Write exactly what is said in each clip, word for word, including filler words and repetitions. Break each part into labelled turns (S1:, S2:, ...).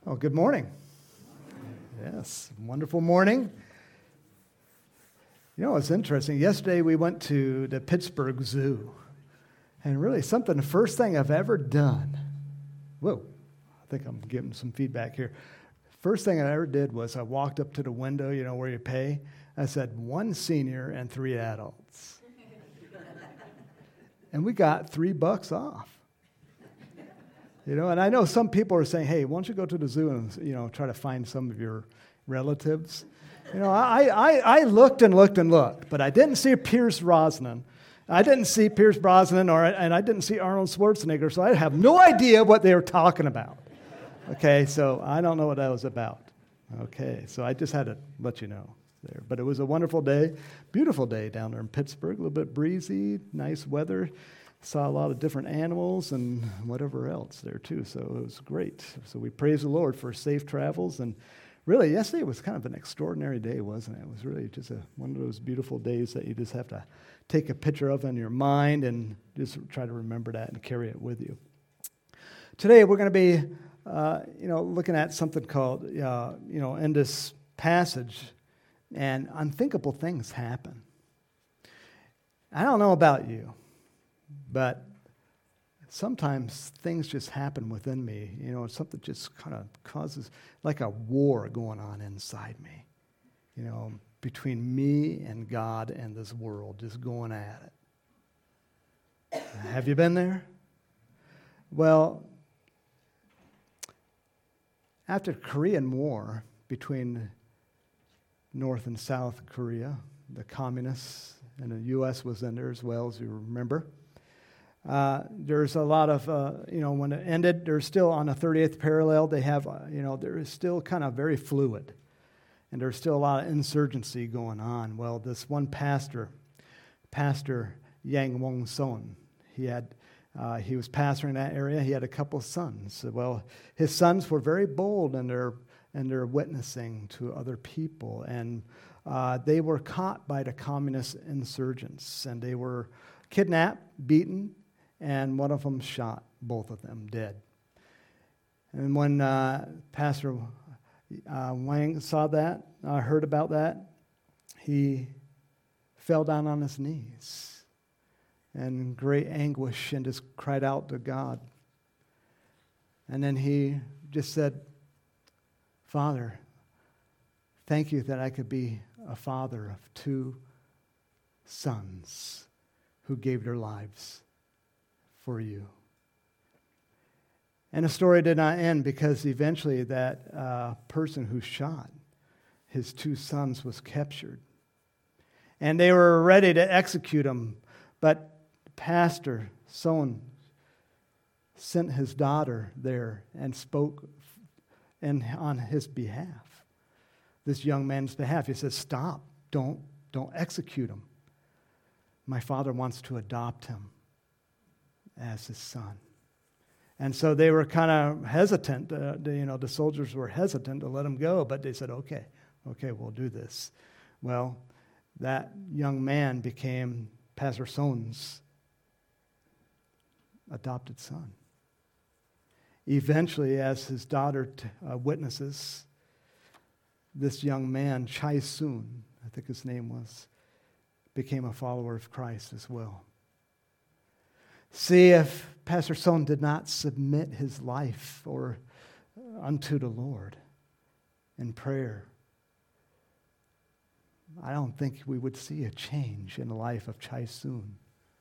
S1: Oh, good morning. Yes, wonderful morning. You know, it's interesting. Yesterday we went to the Pittsburgh Zoo, and really something, the first thing I've ever done. Whoa, I think I'm getting some feedback here. First thing I ever did was I walked up to the window, you know, where you pay. I said, one senior and three adults. And we got three bucks off. You know, and I know some people are saying, hey, why don't you go to the zoo and, you know, try to find some of your relatives? You know, I, I, I looked and looked and looked, but I didn't see Pierce Brosnan. I didn't see Pierce Brosnan, or, and I didn't see Arnold Schwarzenegger, so I have no idea what they were talking about. Okay, so I don't know what that was about. Okay, so I just had to let you know there. But it was a wonderful day, beautiful day down there in Pittsburgh, a little bit breezy, nice weather. Saw a lot of different animals and whatever else there too, so it was great. So we praise the Lord for safe travels, and really yesterday was kind of an extraordinary day, wasn't it? It was really just a, one of those beautiful days that you just have to take a picture of in your mind and just try to remember that and carry it with you. Today we're going to be, uh, you know, looking at something called, uh, you know, in this passage, and unthinkable things happen. I don't know about you, but sometimes things just happen within me. You know, something just kind of causes like a war going on inside me. You know, between me and God and this world, just going at it. Have you been there? Well, after the Korean War between North and South Korea, the communists and the U S was in there as well, as you remember. Uh, there's a lot of, uh, you know, when it ended, they're still on the thirtieth parallel. They have, uh, you know, there is still kind of very fluid. And there's still a lot of insurgency going on. Well, this one pastor, Pastor Yang Wong-son, he had, uh, he was pastoring that area. He had a couple of sons. Well, his sons were very bold in their, in their witnessing to other people. And uh, they were caught by the communist insurgents. And they were kidnapped, beaten, and one of them shot, both of them dead. And when uh, Pastor uh, Wang saw that, uh, heard about that, he fell down on his knees in great anguish and just cried out to God. And then he just said, Father, thank you that I could be a father of two sons who gave their lives for you. And the story did not end, because eventually that uh, person who shot his two sons was captured. And they were ready to execute him, but Pastor Son sent his daughter there and spoke in, on his behalf, this young man's behalf. He says, stop, don't, don't execute him. My father wants to adopt him as his son. And so they were kind of hesitant. Uh, the, you know, the soldiers were hesitant to let him go, but they said, okay, okay, we'll do this. Well, that young man became Pastor Son's adopted son. Eventually, as his daughter t- uh, witnesses, this young man, Chai Soon, I think his name was, became a follower of Christ as well. See, if Pastor Son did not submit his life or unto the Lord in prayer, I don't think we would see a change in the life of Chai Soon.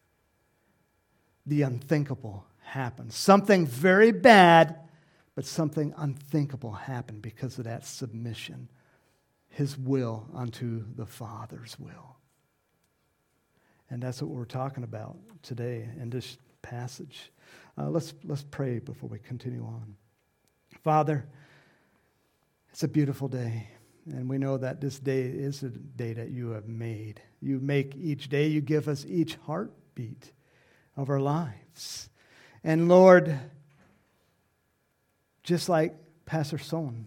S1: The unthinkable happened. Something very bad, but something unthinkable happened because of that submission, his will unto the Father's will. And that's what we're talking about today in this passage. Uh, let's let's pray before we continue on. Father, it's a beautiful day, and we know that this day is a day that you have made. You make each day, you give us each heartbeat of our lives. And Lord, just like Pastor Son,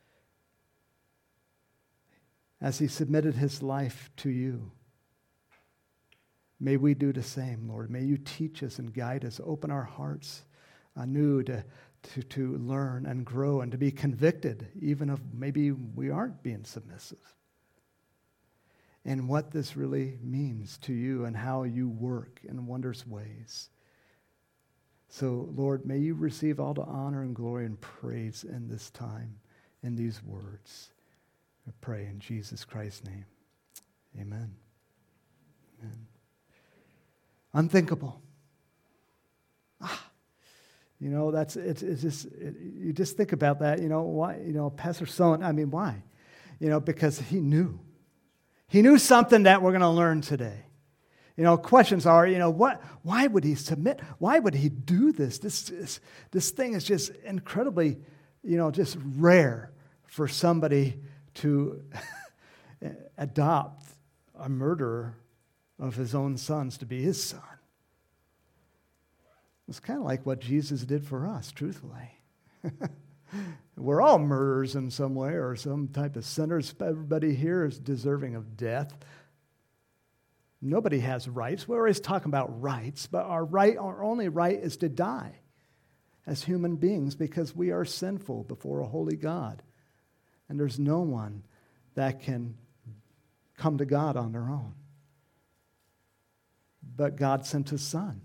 S1: as he submitted his life to you, may we do the same, Lord. May you teach us and guide us, open our hearts anew to, to, to learn and grow and to be convicted, even if maybe we aren't being submissive. And what this really means to you and how you work in wondrous ways. So, Lord, may you receive all the honor and glory and praise in this time, in these words. I pray in Jesus Christ's name. Amen. Amen. Unthinkable. Ah, you know, that's it's, it's just it, you just think about that. You know why? You know, Pastor Sohn. I mean, why? You know, because he knew. He knew something that we're going to learn today. You know, questions are, you know, what? Why would he submit? Why would he do this? This, this, this thing is just incredibly, you know, just rare for somebody to adopt a murderer of his own sons to be his son. It's kind of like what Jesus did for us, truthfully. We're all murderers in some way or some type of sinners. Everybody here is deserving of death. Nobody has rights. We're always talking about rights, but our right, our only right is to die as human beings because we are sinful before a holy God. And there's no one that can come to God on their own. But God sent his Son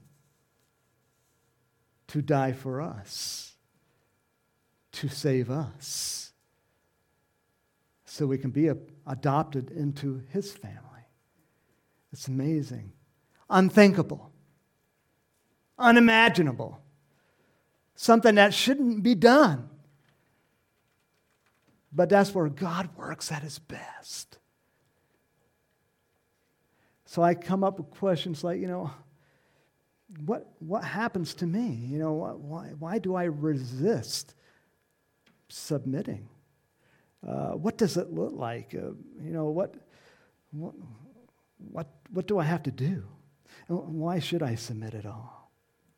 S1: to die for us, to save us, so we can be a, adopted into his family. It's amazing, unthinkable, unimaginable, something that shouldn't be done. But that's where God works at his best. So I come up with questions like, you know, what what happens to me? You know, why why do I resist submitting? Uh, what does it look like? Uh, you know, what what what what do I have to do? And why should I submit at all?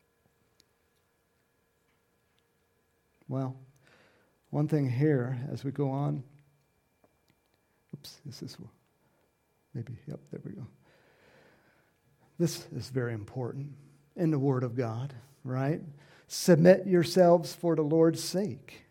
S1: Well, one thing here as we go on. Oops, this is maybe, yep, there we go. This is very important in the Word of God, right? Submit yourselves for the Lord's sake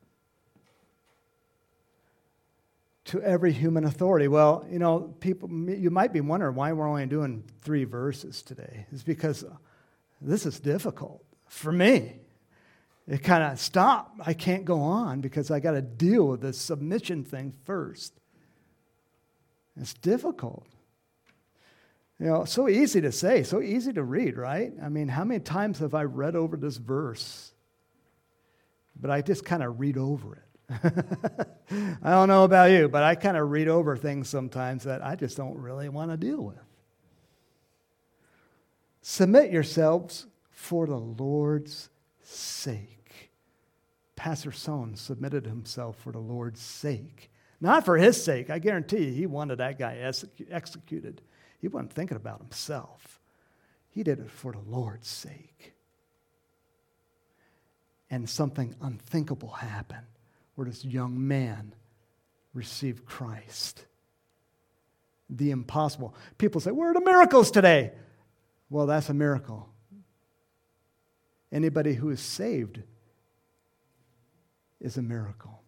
S1: to every human authority. Well, you know, people, you might be wondering why we're only doing three verses today. It's because this is difficult for me. It kind of stop. I can't go on because I got to deal with this submission thing first. It's difficult. You know, so easy to say, so easy to read, right? I mean, how many times have I read over this verse? But I just kind of read over it. I don't know about you, but I kind of read over things sometimes that I just don't really want to deal with. Submit yourselves for the Lord's sake. Pastor Sohn submitted himself for the Lord's sake. Not for his sake. I guarantee you, he wanted that guy executed. He wasn't thinking about himself. He did it for the Lord's sake. And something unthinkable happened where this young man received Christ. The impossible. People say, where are the miracles today? Well, that's a miracle. Anybody who is saved is a miracle.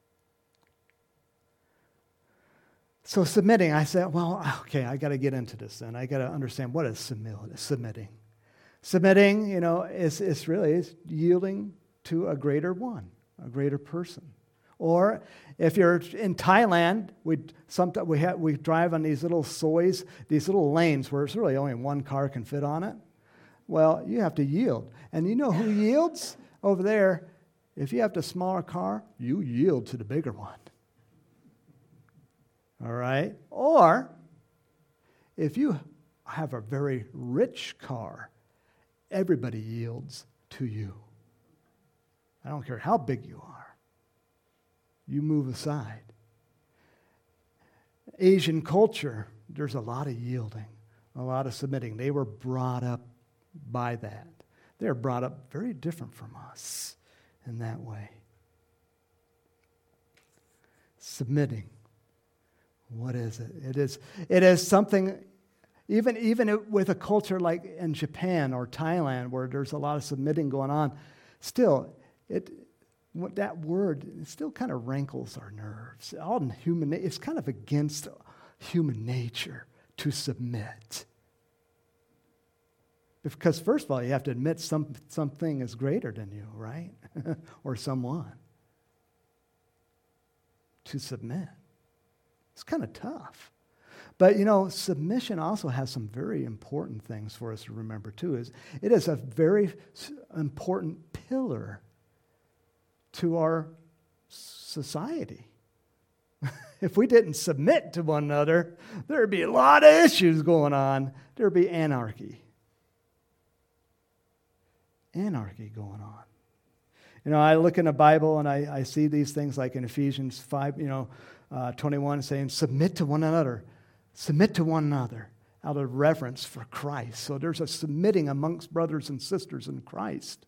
S1: So submitting, I said, well, okay, I got to get into this then. I got to understand what is submitting. Submitting, you know, is, is really is yielding to a greater one, a greater person. Or if you're in Thailand, we sometimes we have, we drive on these little soys, these little lanes where it's really only one car can fit on it. Well, you have to yield. And you know who yields? Over there, if you have the smaller car, you yield to the bigger one. All right? Or, if you have a very rich car, everybody yields to you. I don't care how big you are. You move aside. Asian culture, there's a lot of yielding, a lot of submitting. They were brought up by that. They're brought up very different from us in that way. Submitting. What is it? It is, it is something, even, even with a culture like in Japan or Thailand where there's a lot of submitting going on, still, it what that word it still kind of rankles our nerves. All in human, it's kind of against human nature to submit. Because first of all, you have to admit some something is greater than you, right? Or someone. To submit. It's kind of tough. But, you know, submission also has some very important things for us to remember, too. Is it is a very important pillar to our society. If we didn't submit to one another, there would be a lot of issues going on. There would be anarchy. Anarchy going on. You know, I look in the Bible and I, I see these things like in Ephesians five, you know, uh, twenty-one saying, submit to one another. Submit to one another out of reverence for Christ. So there's a submitting amongst brothers and sisters in Christ.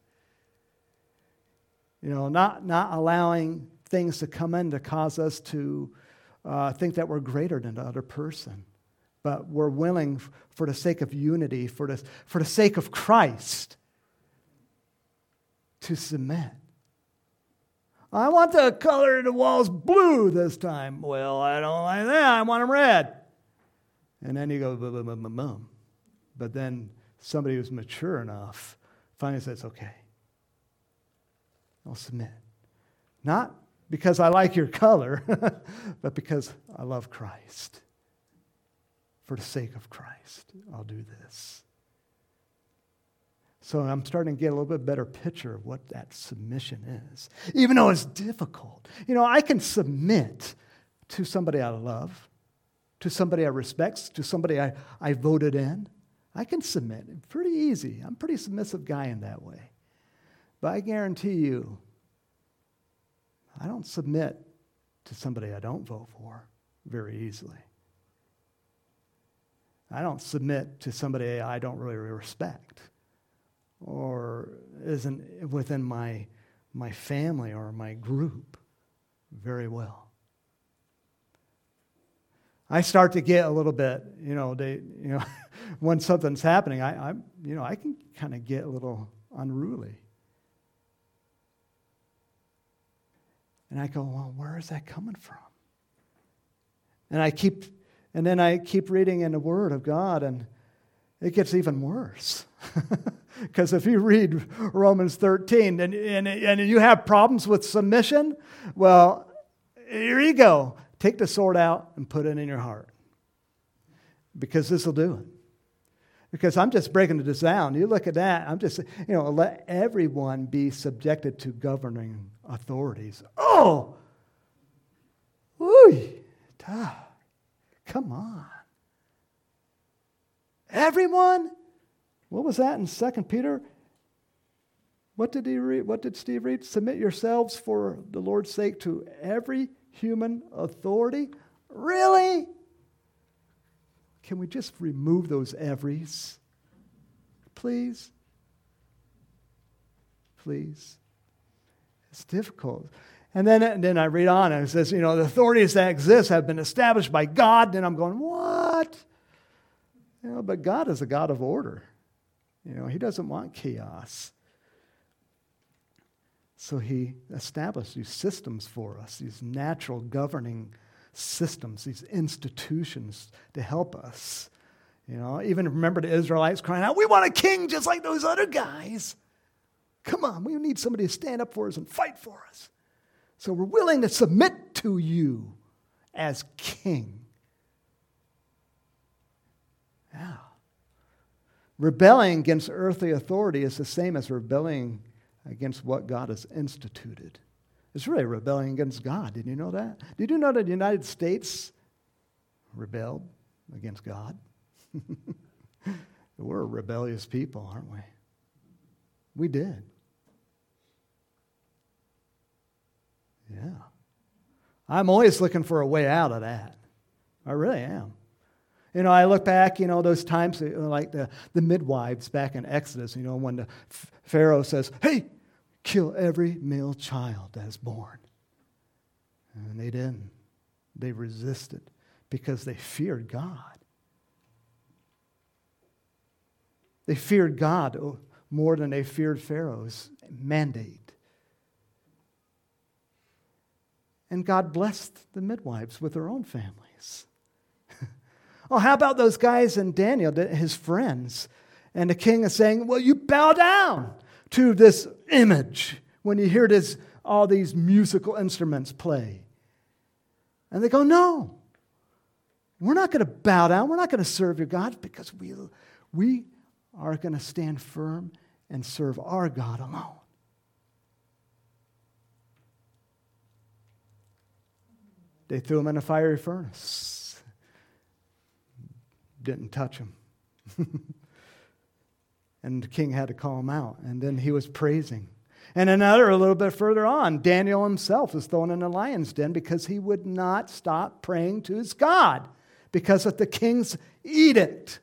S1: You know, not, not allowing things to come in to cause us to uh, think that we're greater than the other person. But we're willing for the sake of unity, for the, for the sake of Christ, to submit. I want the color of the walls blue this time. Well, I don't like that. I want them red. And then you go, boom, boom, boom, boom, boom. But then somebody who's mature enough finally says, okay, I'll submit. Not because I like your color, but because I love Christ. For the sake of Christ, I'll do this. So I'm starting to get a little bit better picture of what that submission is. Even though it's difficult. You know, I can submit to somebody I love, to somebody I respect, to somebody I, I voted in. I can submit. It's pretty easy. I'm a pretty submissive guy in that way. But I guarantee you, I don't submit to somebody I don't vote for very easily. I don't submit to somebody I don't really respect or isn't within my, my family or my group very well. I start to get a little bit, you know, they, you know, when something's happening, I, I, you know, I can kind of get a little unruly. And I go, well, where is that coming from? And I keep, and then I keep reading in the Word of God, and it gets even worse. Because if you read Romans thirteen and, and, and you have problems with submission, well, here you go. Take the sword out and put it in your heart. Because this will do it. Because I'm just breaking this down. You look at that, I'm just, you know, let everyone be subjected to governing authorities. Oh! Ooh! Come on. Everyone? What was that in Second Peter? What did he read? What did Steve read? Submit yourselves for the Lord's sake to every human authority? Really? Can we just remove those everys? Please? Please? It's difficult. And then, and then I read on and it says, you know, the authorities that exist have been established by God. Then I'm going, what? You know, but God is a God of order. You know, He doesn't want chaos. So He established these systems for us, these natural governing systems, these institutions to help us. You know, even remember the Israelites crying out, we want a king just like those other guys. Come on, we need somebody to stand up for us and fight for us. So we're willing to submit to you as king. Yeah. Rebelling against earthly authority is the same as rebelling against what God has instituted. It's really rebelling against God. Did you know that? Did you know that the United States rebelled against God? We're a rebellious people, aren't we? We did. Yeah. I'm always looking for a way out of that. I really am. You know, I look back, you know, those times, like the, the midwives back in Exodus, you know, when the Pharaoh says, hey, kill every male child that is born. And they didn't. They resisted because they feared God. They feared God more than they feared Pharaoh's mandate. And God blessed the midwives with their own families. Oh, how about those guys in Daniel, his friends? And the king is saying, well, you bow down to this image when you hear this, all these musical instruments play. And they go, no, we're not going to bow down. We're not going to serve your God because we, we are going to stand firm and serve our God alone. They threw him in a fiery furnace. Didn't touch him. And the king had to call him out. And then he was praising. And another, a little bit further on, Daniel himself was thrown in a lion's den because he would not stop praying to his God because of the king's edict.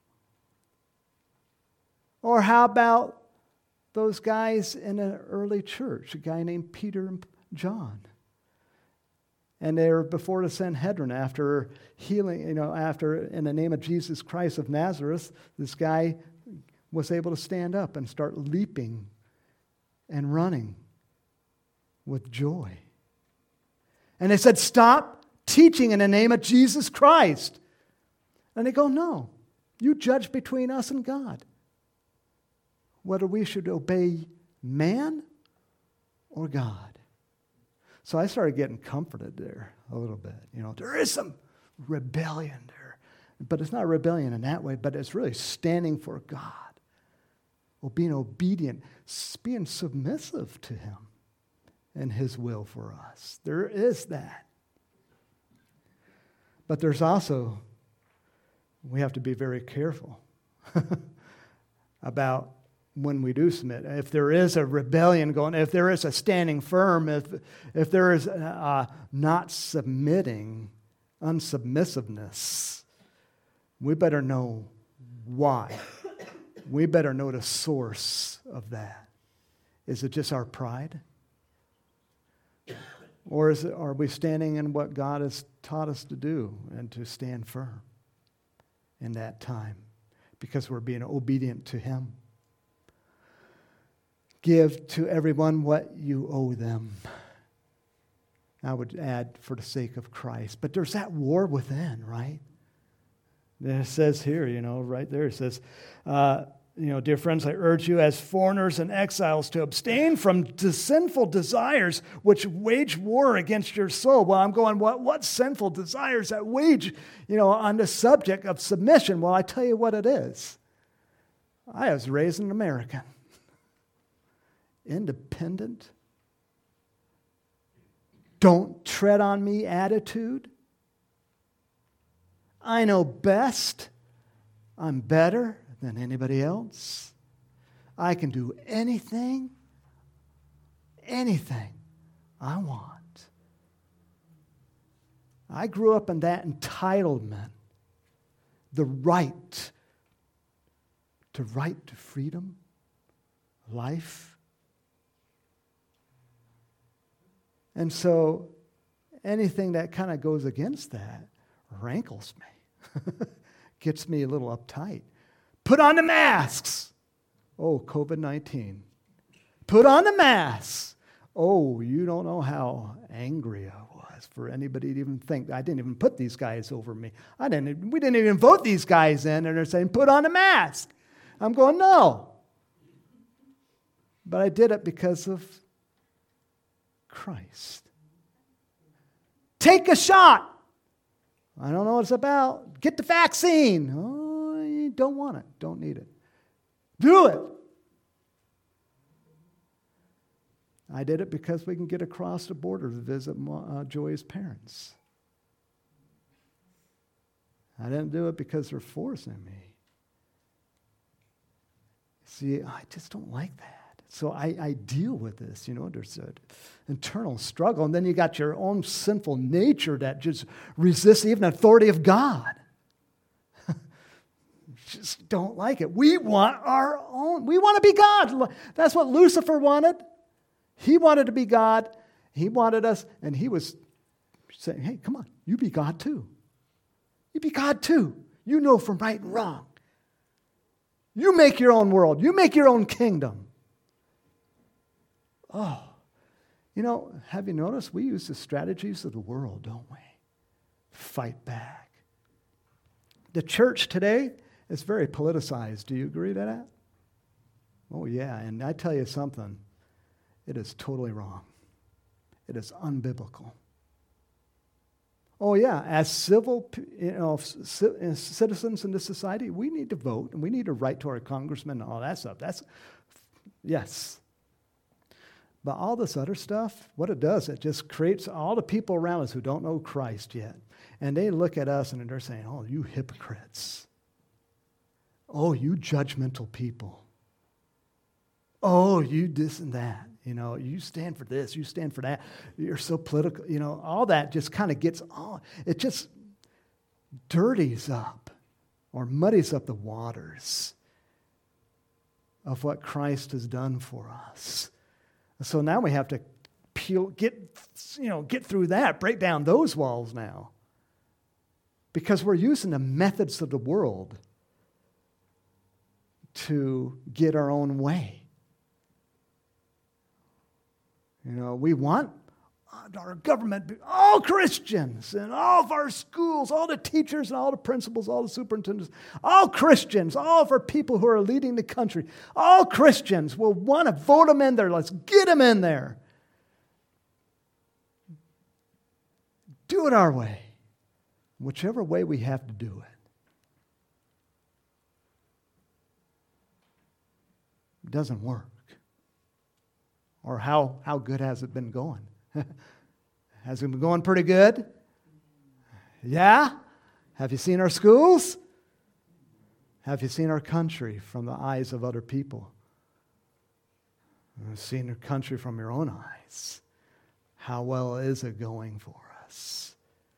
S1: Or how about those guys in an early church, a guy named Peter and John? And they were before the Sanhedrin after healing, you know, after in the name of Jesus Christ of Nazareth, this guy was able to stand up and start leaping and running with joy. And they said, stop teaching in the name of Jesus Christ. And they go, no, you judge between us and God. Whether we should obey man or God. So I started getting comforted there a little bit. You know, there is some rebellion there. But it's not rebellion in that way, but it's really standing for God. Or being obedient, being submissive to Him and His will for us. There is that. But there's also, we have to be very careful about when we do submit. If there is a rebellion going, if there is a standing firm, if, if there is uh, not submitting, unsubmissiveness, we better know why. We better know the source of that. Is it just our pride? Or is it, are we standing in what God has taught us to do and to stand firm in that time because we're being obedient to Him? Give to everyone what you owe them. I would add, for the sake of Christ. But there's that war within, right? It says here, you know, right there, it says, uh, you know, dear friends, I urge you as foreigners and exiles to abstain from the sinful desires which wage war against your soul. Well, I'm going, what, what sinful desires that wage, you know, on the subject of submission? Well, I tell you what it is. I was raised an American. Independent. Don't tread on me attitude. I know best. I'm better than anybody else. I can do anything, anything I want. I grew up in that entitlement, the right, to right to freedom, life. And so anything that kind of goes against that rankles me, gets me a little uptight. Put on the masks. Oh, covid nineteen. Put on the masks. Oh, you don't know how angry I was for anybody to even think. I didn't even put these guys over me. I didn't. We didn't even vote these guys in, and they're saying, put on a mask. I'm going, no. But I did it because of Christ. Take a shot. I don't know what it's about. Get the vaccine. Oh, you don't want it. Don't need it. Do it. I did it because we can get across the border to visit uh, Joy's parents. I didn't do it because they're forcing me. See, I just don't like that. So I, I deal with this, you know, there's an internal struggle. And then you got your own sinful nature that just resists even the authority of God. Just don't like it. We want our own. We want to be God. That's what Lucifer wanted. He wanted to be God. He wanted us, and he was saying, hey, come on, you be God too. You be God too. You know from right and wrong. You make your own world. You make your own kingdom. Oh, You know, have you noticed we use the strategies of the world, don't we? Fight back. The church today is very politicized. Do you agree to that? Oh, yeah. And I tell you something, it is totally wrong. It is unbiblical. Oh, yeah. As civil you know, citizens in this society, we need to vote and we need to write to our congressmen and all that stuff. That's, yes. But all this other stuff, what it does, it just creates all the people around us who don't know Christ yet. And they look at us and they're saying, oh, you hypocrites. Oh, you judgmental people. Oh, you this and that. You know, you stand for this, you stand for that. You're so political. You know, all that just kind of gets all, it just dirties up or muddies up the waters of what Christ has done for us. So now we have to peel, get, you know, get through that, break down those walls now. Because we're using the methods of the world to get our own way. You know, we want our government, all Christians, and all of our schools, all the teachers and all the principals, all the superintendents, all Christians, all of our people who are leading the country, all Christians will want to vote them in there. Let's get them in there. Do it our way, whichever way we have to do it. It doesn't work. Or how, how good has it been going? Has it been going pretty good? Yeah? Have you seen our schools? Have you seen our country from the eyes of other people? Have seen our country from your own eyes? How well is it going for us?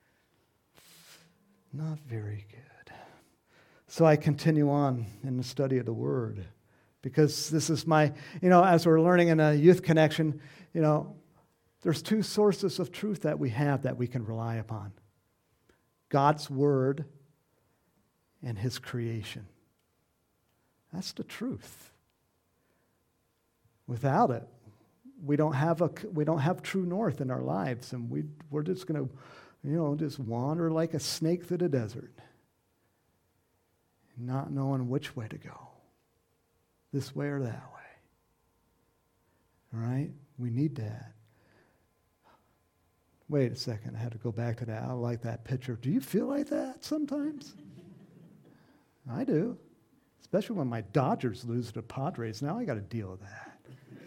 S1: Not very good. So I continue on in the study of the Word. Because this is my, you know, as we're learning in a youth connection, you know, there's two sources of truth that we have that we can rely upon. God's Word and His creation. That's the truth. Without it, we don't have a we don't have true north in our lives, and we we're just going to, you know, just wander like a snake through the desert, not knowing which way to go. This way or that way. All right? We need that. Wait a second. I had to go back to that. I like that picture. Do you feel like that sometimes? I do. Especially when my Dodgers lose to the Padres. Now I got to deal with that.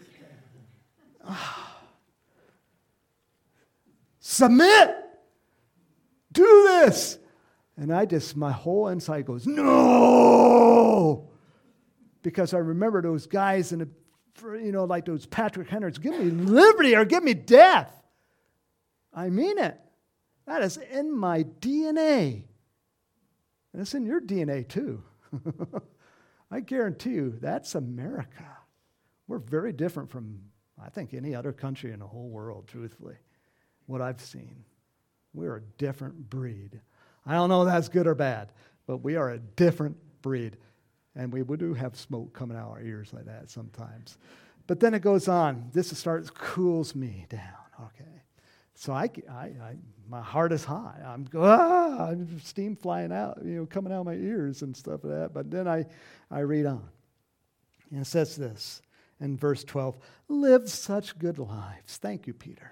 S1: Submit! Do this! And I just, my whole inside goes, no! Because I remember those guys in the, you know, like those Patrick Henrys, give me liberty or give me death. I mean it. That is in my D N A. And it's in your D N A too. I guarantee you, that's America. We're very different from, I think, any other country in the whole world, truthfully, what I've seen. We're a different breed. I don't know if that's good or bad, but we are a different breed. And we do have smoke coming out of our ears like that sometimes. But then it goes on. This starts, cools me down. Okay. So I, I, I my heart is high. I'm, ah, I'm steam flying out, you know, coming out of my ears and stuff like that. But then I, I read on. And it says this in verse twelve, live such good lives. Thank you, Peter.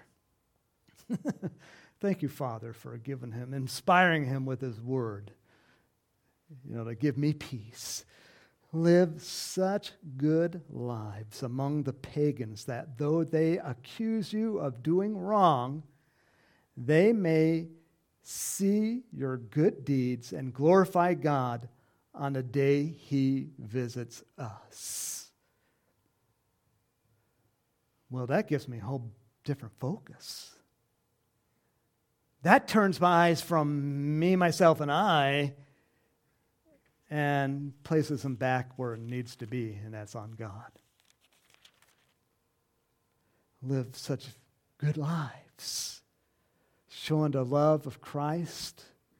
S1: Thank you, Father, for giving him, inspiring him with his word, you know, to give me peace. Live such good lives among the pagans that though they accuse you of doing wrong, they may see your good deeds and glorify God on the day He visits us. Well, that gives me a whole different focus. That turns my eyes from me, myself, and I and places them back where it needs to be, and that's on God. Live such good lives, showing the love of Christ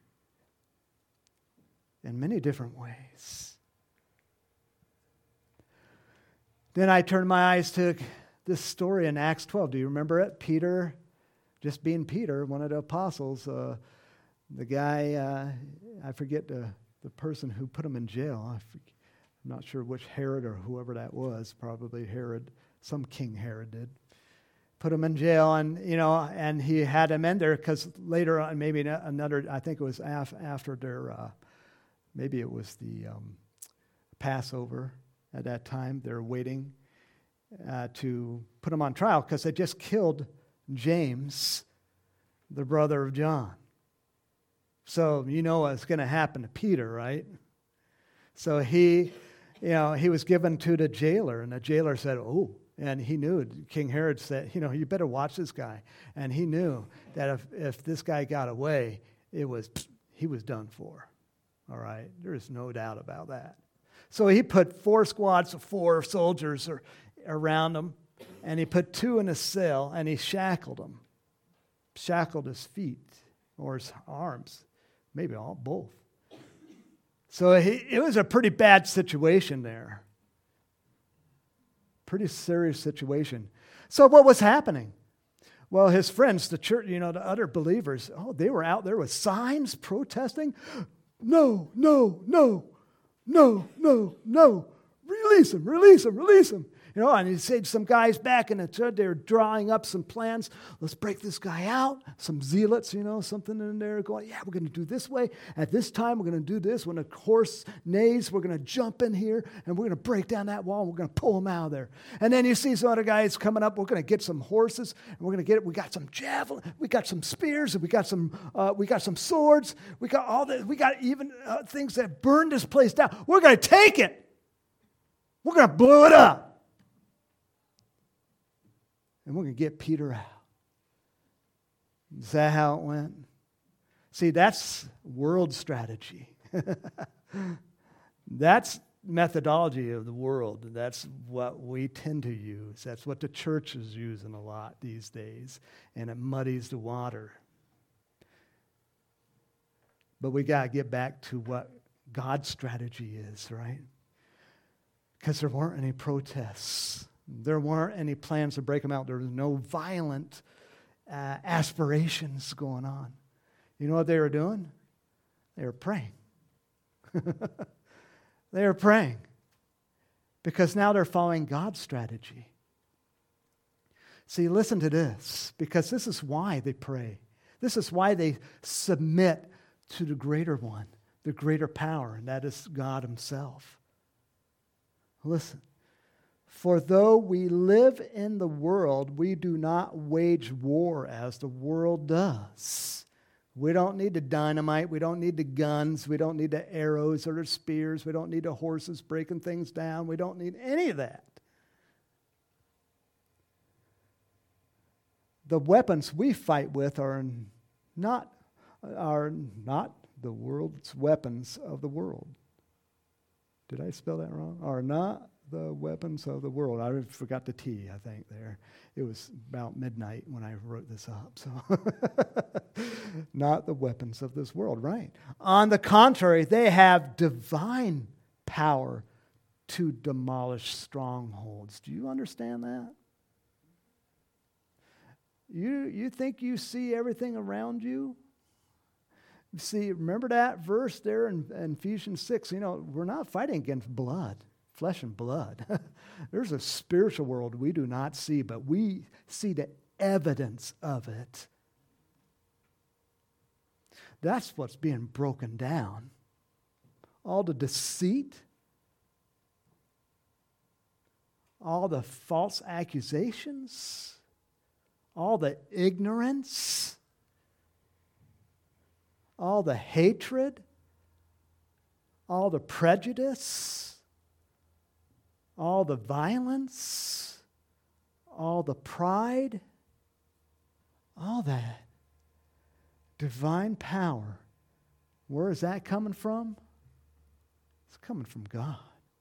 S1: in many different ways. Then I turn my eyes to this story in Acts twelve. Do you remember it? Peter, just being Peter, one of the apostles, uh, the guy, uh, I forget the, the person who put him in jail. I forget, I'm not sure which Herod or whoever that was, probably Herod, some King Herod did. Put him in jail, and you know, and he had him in there because later on, maybe another, I think it was af- after their, uh, maybe it was the um, Passover at that time. They're waiting uh, to put him on trial because they just killed James, the brother of John. So you know what's going to happen to Peter, right? So he, you know, he was given to the jailer, and the jailer said, "Oh." And he knew, King Herod said, you know, you better watch this guy. And he knew that if, if this guy got away, it was, he was done for. All right? There's no doubt about that. So he put four squads of four soldiers around him, and he put two in a cell, and he shackled them. Shackled his feet or his arms, maybe all, both. So he, it was a pretty bad situation there. Pretty serious situation. So what was happening? Well, his friends, the church, you know, the other believers, oh, they were out there with signs protesting. No, no, no, no, no, no. Release him, release him, release him. You know, and he said some guys back in the church, they were drawing up some plans. Let's break this guy out. Some zealots, you know, something in there going, yeah, we're going to do this way. At this time, we're going to do this. When a horse neighs, we're going to jump in here, and we're going to break down that wall, and we're going to pull him out of there. And then you see some other guys coming up. We're going to get some horses, and we're going to get it. We got some javelin. We got some spears, and we got some uh, we got some swords. We got all that. We got even uh, things that burned this place down. We're going to take it. We're going to blow it up. And we're going to get Peter out. Is that how it went? See, that's world strategy. That's methodology of the world. That's what we tend to use. That's what the church is using a lot these days. And it muddies the water. But we got to get back to what God's strategy is, right? Because there weren't any protests. There weren't any plans to break them out. There was no violent uh, aspirations going on. You know what they were doing? They were praying. They were praying. Because now they're following God's strategy. See, listen to this. Because this is why they pray. This is why they submit to the greater one, the greater power, and that is God Himself. Listen. For though we live in the world, we do not wage war as the world does. We don't need the dynamite. We don't need the guns. We don't need the arrows or the spears. We don't need the horses breaking things down. We don't need any of that. The weapons we fight with are not, are not the world's weapons of the world. Did I spell that wrong? Are not the weapons of the world. I forgot the T, I think, there. It was about midnight when I wrote this up. So, not the weapons of this world, right? On the contrary, they have divine power to demolish strongholds. Do you understand that? You, you think you see everything around you? See, remember that verse there in, in Ephesians six? You know, we're not fighting against blood. Flesh and blood. There's a spiritual world we do not see, but we see the evidence of it. That's what's being broken down. All the deceit, all the false accusations, all the ignorance, all the hatred, all the prejudice, all the violence, all the pride, all that divine power. Where is that coming from? It's coming from God.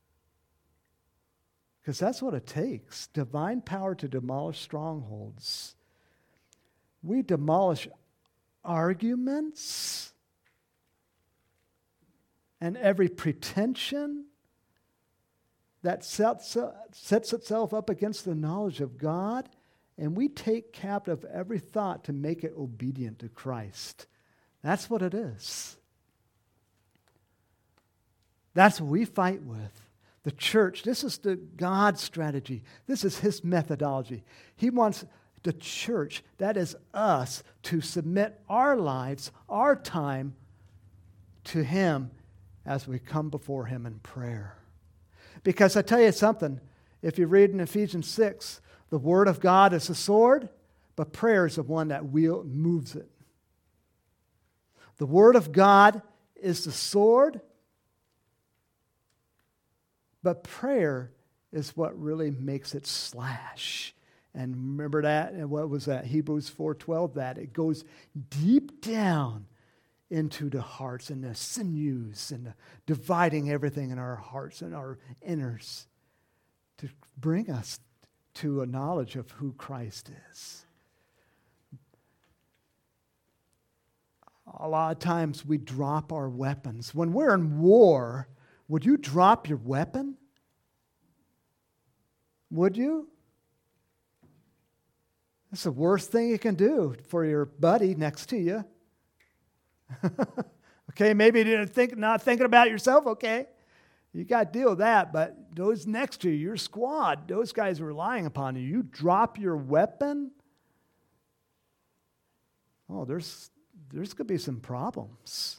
S1: Because that's what it takes. Divine power to demolish strongholds. We demolish arguments and every pretension that sets, uh, sets itself up against the knowledge of God, and we take captive every thought to make it obedient to Christ. That's what it is. That's what we fight with. The church, this is the God's strategy. This is his methodology. He wants the church, that is us, to submit our lives, our time to him as we come before him in prayer. Because I tell you something, if you read in Ephesians six, the word of God is a sword, but prayer is the one that wheel, moves it. The word of God is the sword, but prayer is what really makes it slash. And remember that? And what was that? Hebrews four twelve, that it goes deep down into the hearts and the sinews and the dividing everything in our hearts and our inners to bring us to a knowledge of who Christ is. A lot of times we drop our weapons. When we're in war, would you drop your weapon? Would you? That's the worst thing you can do for your buddy next to you. Okay, maybe you didn't think, not thinking about yourself, okay. You got to deal with that, but those next to you, your squad, those guys are relying upon you. You drop your weapon, oh, there's, there's going to be some problems.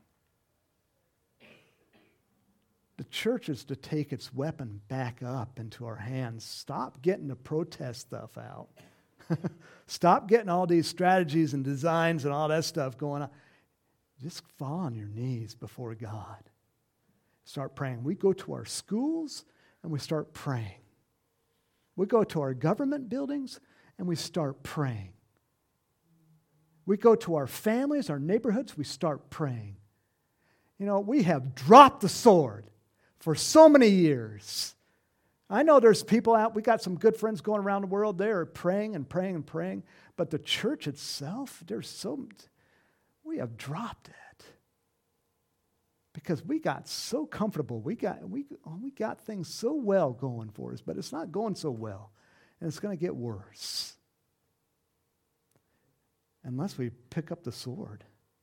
S1: The church is to take its weapon back up into our hands. Stop getting the protest stuff out. Stop getting all these strategies and designs and all that stuff going on. Just fall on your knees before God. Start praying. We go to our schools and we start praying. We go to our government buildings and we start praying. We go to our families, our neighborhoods, we start praying. You know, we have dropped the sword for so many years. I know there's people out, we got some good friends going around the world, they are praying and praying and praying, but the church itself, there's so, we have dropped it. Because we got so comfortable, we got, we, we got things so well going for us, but it's not going so well, and it's going to get worse. Unless we pick up the sword.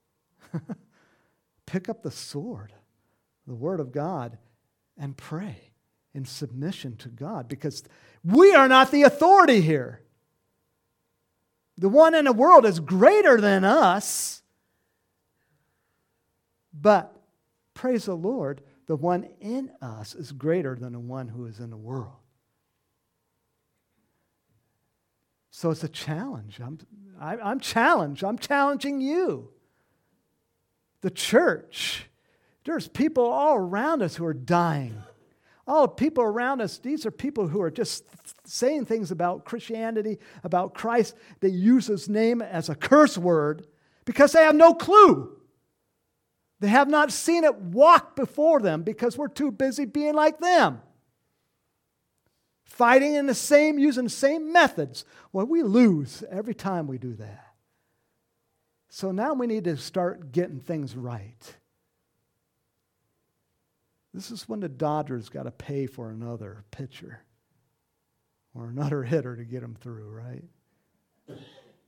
S1: Pick up the sword, the Word of God, and pray in submission to God, because we are not the authority here. The one in the world is greater than us, but praise the Lord, the one in us is greater than the one who is in the world. So it's a challenge. I'm, I, I'm challenged. I'm challenging you. The church. There's people all around us who are dying. All people around us, these are people who are just saying things about Christianity, about Christ. They use his name as a curse word because they have no clue. They have not seen it walk before them because we're too busy being like them. Fighting in the same, using the same methods. Well, we lose every time we do that. So now we need to start getting things right. This is when the Dodgers got to pay for another pitcher or another hitter to get them through, right?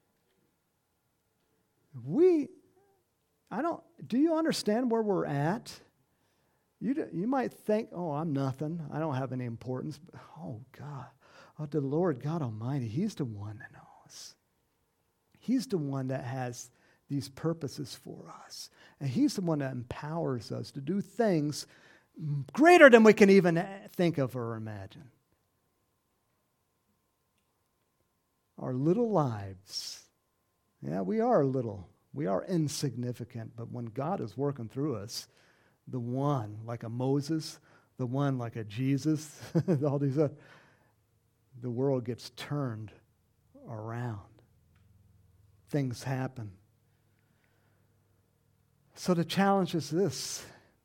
S1: We, I don't, do you understand where we're at? You, you might think, oh, I'm nothing. I don't have any importance. But, oh, God. Oh, the Lord God Almighty, he's the one that knows. He's the one that has these purposes for us. And he's the one that empowers us to do things greater than we can even think of or imagine. Our little lives. Yeah, we are little. We are insignificant. But when God is working through us, the one like a Moses, the one like a Jesus, all these other, the world gets turned around. Things happen. So the challenge is this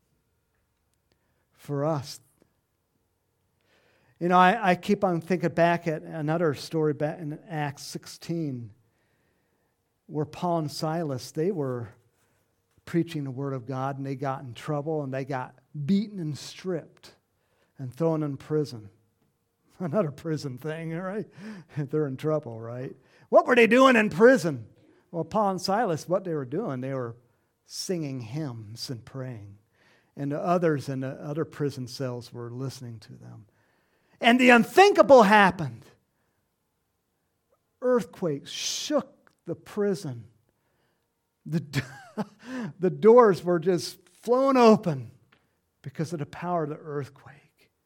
S1: for us. You know, I, I keep on thinking back at another story back in Acts sixteen, where Paul and Silas, they were preaching the Word of God, and they got in trouble, and they got beaten and stripped. and thrown in prison. Another prison thing, all right? They're in trouble, right? What were they doing in prison? Well, Paul and Silas, what they were doing, they were singing hymns and praying. And the others in the other prison cells were listening to them. And the unthinkable happened. Earthquakes shook the prison. The, the doors were just flown open because of the power of the earthquake.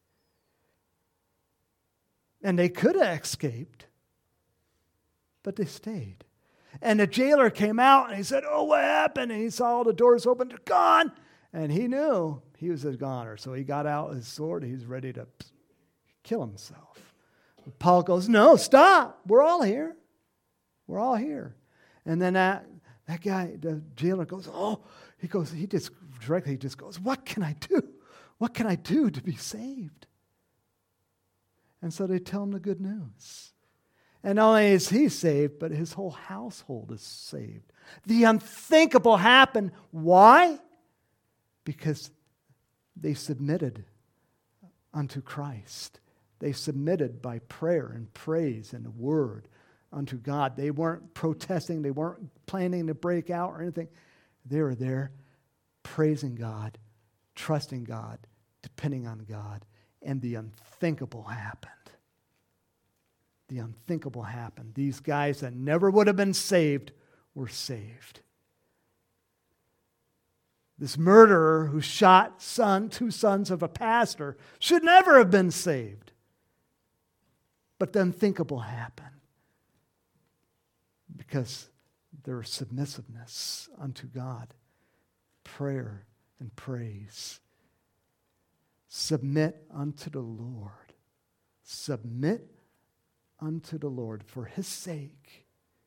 S1: And they could have escaped, but they stayed. And the jailer came out and he said, oh, what happened? And he saw all the doors open, they're gone. And he knew he was a goner. So he got out his sword. He was ready to kill himself. But Paul goes, no, stop. We're all here. We're all here. And then that, that guy, the jailer goes, oh, he goes, he just directly he just goes, what can I do? What can I do to be saved? And so they tell him the good news. And not only is he saved, but his whole household is saved. The unthinkable happened. Why? Because they submitted unto Christ. They submitted by prayer and praise and the word unto God. They weren't protesting. They weren't planning to break out or anything. They were there praising God, trusting God, depending on God. And the unthinkable happened. The unthinkable happened. These guys that never would have been saved were saved. This murderer who shot son, two sons of a pastor should never have been saved. But the unthinkable happened because their submissiveness unto God, prayer and praise. Submit unto the Lord. Submit unto the Lord for His sake.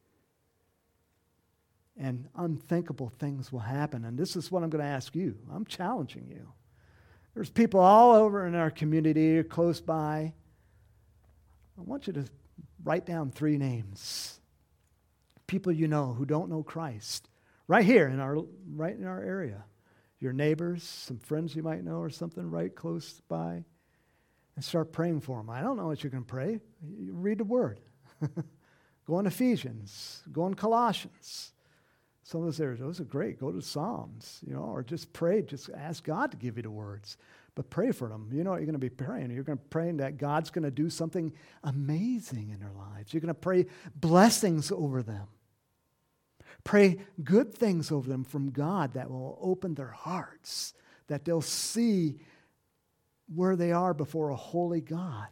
S1: And unthinkable things will happen. And this is what I'm going to ask you. I'm challenging you. There's people all over in our community, close by. I want you to write down three names. People you know who don't know Christ. Right here in our right in our area. Your neighbors, some friends you might know or something right close by. And start praying for them. I don't know what you can pray. You read the Word. Go in Ephesians. Go in Colossians. Some of those areas, those are great. Go to Psalms, you know, or just pray. Just ask God to give you the words. But pray for them. You know what you're going to be praying? You're going to be praying that God's going to do something amazing in their lives. You're going to pray blessings over them. Pray good things over them from God that will open their hearts, that they'll see where they are before a holy God.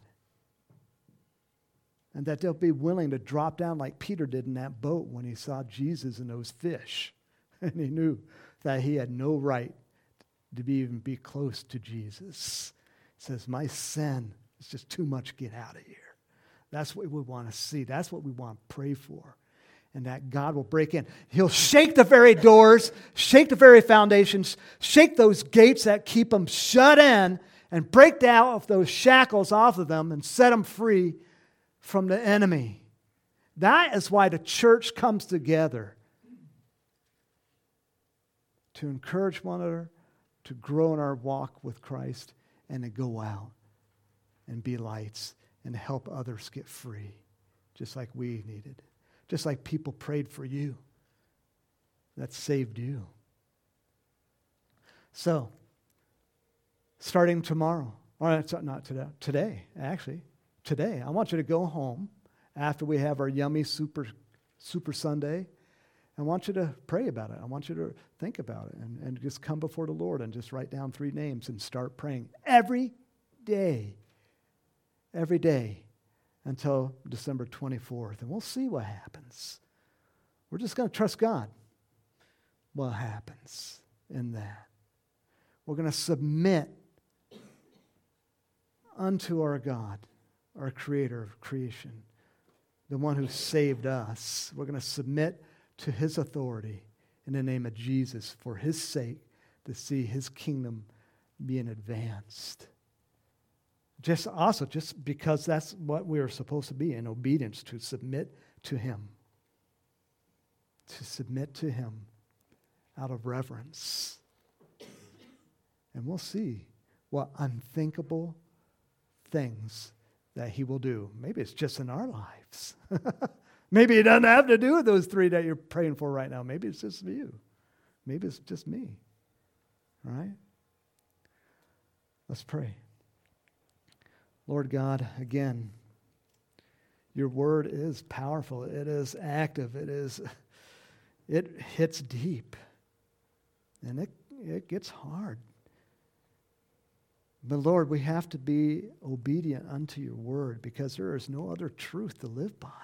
S1: And that they'll be willing to drop down like Peter did in that boat when he saw Jesus and those fish. And he knew that he had no right to be, even be close to Jesus. He says, my sin is just too much. Get out of here. That's what we want to see. That's what we want to pray for. And that God will break in. He'll shake the very doors, shake the very foundations, shake those gates that keep them shut in, and break down of those shackles off of them and set them free from the enemy. That is why the church comes together. To encourage one another, to grow in our walk with Christ, and to go out and be lights and help others get free, just like we needed. Just like people prayed for you. That saved you. So, starting tomorrow, or not today, today, actually, today, I want you to go home after we have our yummy Super, Super Sunday. I want you to pray about it. I want you to think about it and, and just come before the Lord and just write down three names and start praying every day. Every day. Until December twenty-fourth. And we'll see what happens. We're just going to trust God. What happens in that? We're going to submit unto our God, our creator of creation, the one who saved us. We're going to submit to His authority in the name of Jesus for His sake, to see His kingdom being advanced. Just also, just because that's what we are supposed to be, in obedience, to submit to Him. To submit to Him out of reverence. And we'll see what unthinkable things that he will do. Maybe it's just in our lives. Maybe it doesn't have to do with those three that you're praying for right now. Maybe it's just you. Maybe it's just me. All right? Let's pray. Lord God, again, your word is powerful. It is active. It is, it hits deep. And it, it gets hard. But Lord, we have to be obedient unto your word because there is no other truth to live by.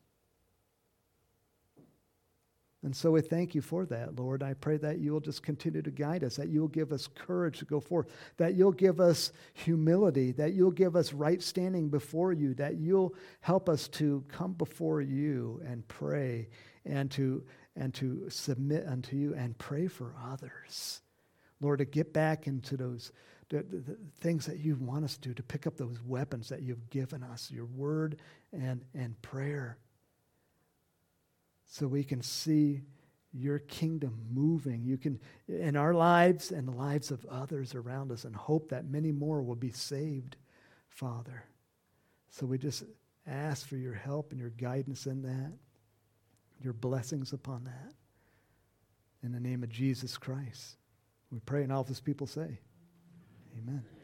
S1: And so we thank you for that, Lord. I pray that you will just continue to guide us, that you'll give us courage to go forth, that you'll give us humility, that you'll give us right standing before you, that you'll help us to come before you and pray and to, and to submit unto you and pray for others. Lord, to get back into those the, the, the things that you want us to do, to pick up those weapons that you've given us, your word and, and prayer, so we can see your kingdom moving. You can, in our lives and the lives of others around us, and hope that many more will be saved, Father. So we just ask for your help and your guidance in that, your blessings upon that. In the name of Jesus Christ, we pray, and all of his people say, amen.